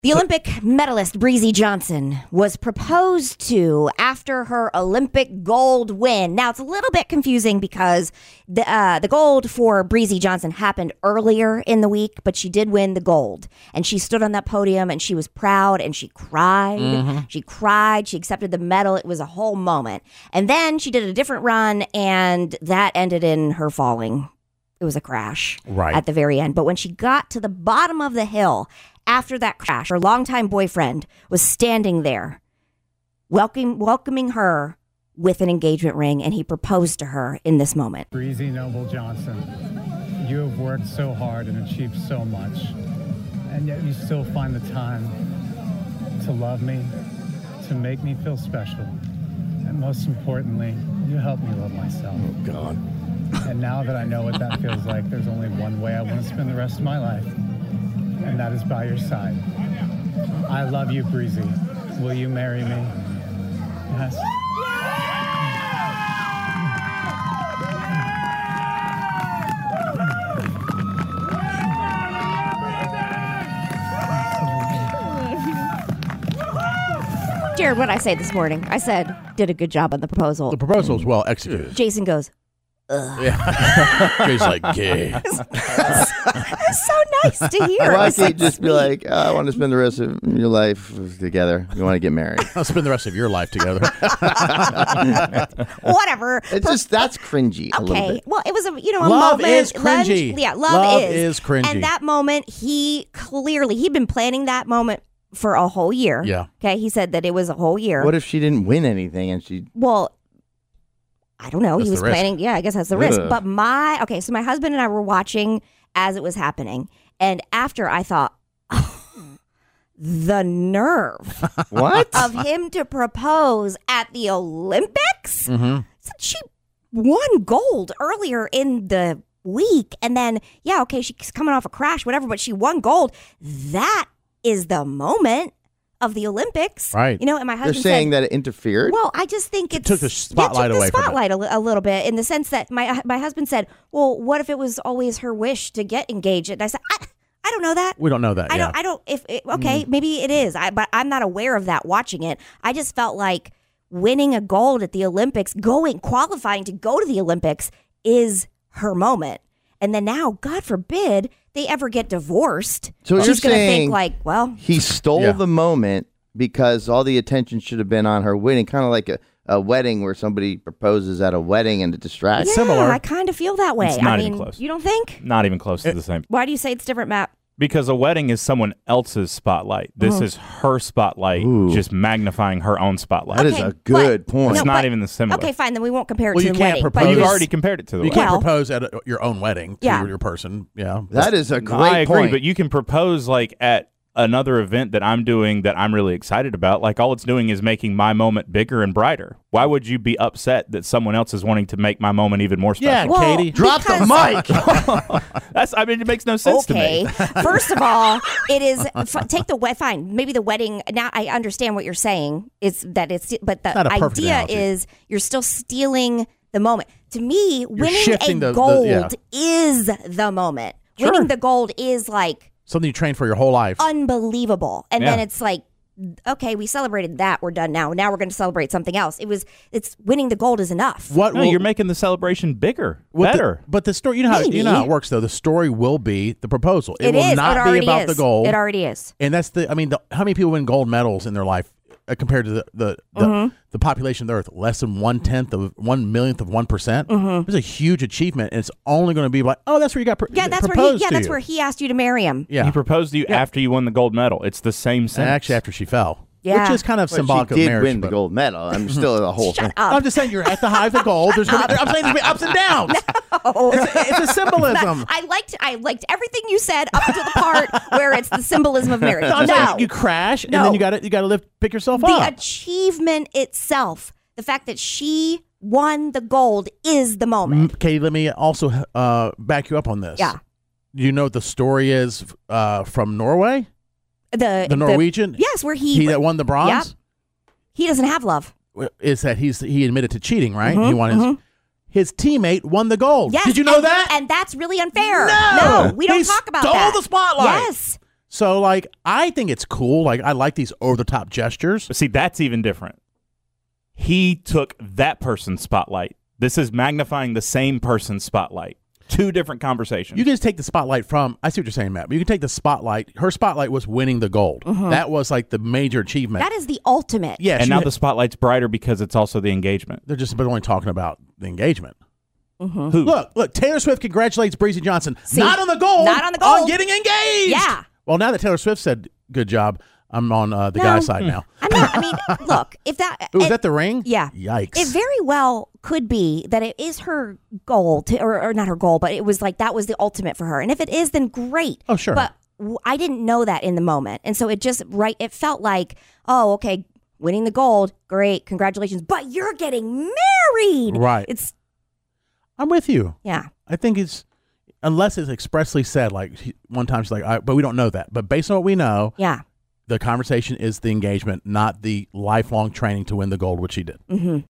The Olympic medalist Breezy Johnson was proposed to after her Olympic gold win. Now, it's a little bit confusing because the gold for Breezy Johnson happened earlier in the week, but she did win the gold. And she stood on that podium and she was proud and she cried. Mm-hmm. She cried. She accepted the medal. It was a whole moment. And then she did a different run and that ended in her falling. It was a crash at the very end. But when she got to the bottom of the hill, after that crash, her longtime boyfriend was standing there, welcoming her with an engagement ring, and he proposed to her in this moment. Breezy Noble Johnson, you have worked so hard and achieved so much, and yet you still find the time to love me, to make me feel special, and most importantly, you help me love myself. Oh, God. And now that I know what that feels like, there's only one way I want to spend the rest of my life. And that is by your side. I love you, Breezy. Will you marry me? Yes. Jared, what did I say this morning? I said, did a good job on the proposal. The proposal was well executed. Jason goes, ugh. Yeah. Jason's like, gay. It's so nice to hear. Why can't you just be like, oh, I want to spend the rest of your life together. You want to get married. I'll spend the rest of your life together. Whatever. It's just, that's cringy a little bit. Well, it was a love moment. Is cringy. Love is cringy. And that moment, he'd been planning that moment for a whole year. Yeah. Okay. He said that it was a whole year. What if she didn't win anything and she... Well, I don't know. That's he was planning. Yeah, I guess that's the risk. But so my husband and I were watching as it was happening. And after I thought, oh, the nerve of him to propose at the Olympics. Mm-hmm. She won gold earlier in the week. And then, she's coming off a crash, whatever, but she won gold. That is the moment of the Olympics. Right. And my husband They're saying said, that it interfered? Well, I just think it took the spotlight away from it. a little bit, in the sense that my husband said, well, what if it was always her wish to get engaged? And I said, I don't know that. We don't know that. Maybe it is. But I'm not aware of that watching it. I just felt like winning a gold at the Olympics, qualifying to go to the Olympics is her moment. And then now, God forbid, they ever get divorced. So she's you're going to saying think like, well, he stole the moment because all the attention should have been on her wedding, kind of like a wedding where somebody proposes at a wedding and it distracts. Yeah, similar. I kind of feel that way. It's not even close. You don't think? Not even close to the same. Why do you say it's different, Matt? Because a wedding is someone else's spotlight. This is her spotlight, just magnifying her own spotlight. That is a good point. It's not even the similar. Okay, fine. Then we won't compare it Well, to you the can't wedding. propose. But you've just- already compared it to the You wedding. can't propose at your own wedding to Yeah. your person. Yeah. That is a great I agree, point. but you can propose like at another event that I'm doing that I'm really excited about. Like all it's doing is making my moment bigger and brighter. Why would you be upset that someone else is wanting to make my moment even more special? Yeah, Well, Katie. Drop the mic. It makes no sense to me. First of all, it is take the fine. Maybe the wedding. Now I understand what you're saying. But the Not a perfect idea analogy. is you're still stealing the moment. To me, winning shifting a the- gold yeah. is the moment. Sure. Winning the gold is like Something you train for your whole life. unbelievable, and then Yeah. it's like, okay, we celebrated that. We're done now. Now we're going to celebrate something else. It's winning the gold is enough. What No, will- you're making the celebration bigger, what better. but the story, you know how Maybe. it works though. The story will be the proposal. It will is. not it be already about is. the gold. It already is. And that's how many people win gold medals in their life compared to the population of the earth? Less than 1/10 of 1/1,000,000 of 1%. It's a huge achievement, and it's only going to be like, oh, that's where you got proposed to That's you. where he asked you to marry him. Yeah, He proposed to you after you won the gold medal. It's the same and sense. actually after she fell, Yeah. which is kind of But symbolic she of did marriage. win the but- gold medal. I'm still the whole thing. Shut up. I'm just saying you're at the high of the gold. I'm saying there's going to be ups and downs. It's a symbolism. I liked everything you said up to the part where it's the symbolism of marriage. I'm No, saying you crash and No. then you got to pick yourself the up. achievement itself, the fact that she won the gold, is the moment. Katie, let me also back you up on this. Yeah. Do you know what the story is from Norway? The Norwegian? yes, where He that won the bronze? Yep. He doesn't have love. Is that he admitted to cheating, right? He won his teammate won the gold. Yes, Did you know and, that? And that's really unfair. No! we don't He talk about stole that. the spotlight. Yes. So, like, I think it's cool. Like, I like these over-the-top gestures. But see, that's even different. He took that person's spotlight. This is magnifying the same person's spotlight. Two different conversations. You can just take the spotlight from, I see what you're saying, Matt, but you can take the spotlight. Her spotlight was winning the gold. That was like the major achievement. That is the ultimate. Yeah. and now the spotlight's brighter because it's also the engagement. they're just only talking about the engagement. Who? Look, Taylor Swift congratulates Breezy Johnson. See, not on the gold. not on the gold. On getting engaged. Yeah. Well, now that Taylor Swift said good job, I'm on the guy's side now. I'm not. I mean, look, if that Was that the ring? Yeah. Yikes. It very well could be that it is her goal, or not her goal, but it was like that was the ultimate for her. And if it is, then great. Oh, sure. But I didn't know that in the moment, and so it it felt like, oh, okay, winning the gold, great, congratulations. But you're getting married, Right. I'm with you. Yeah. I think it's, unless it's expressly said, like one time she's like, but we don't know that. But based on what we know, Yeah. the conversation is the engagement, not the lifelong training to win the gold, which she did.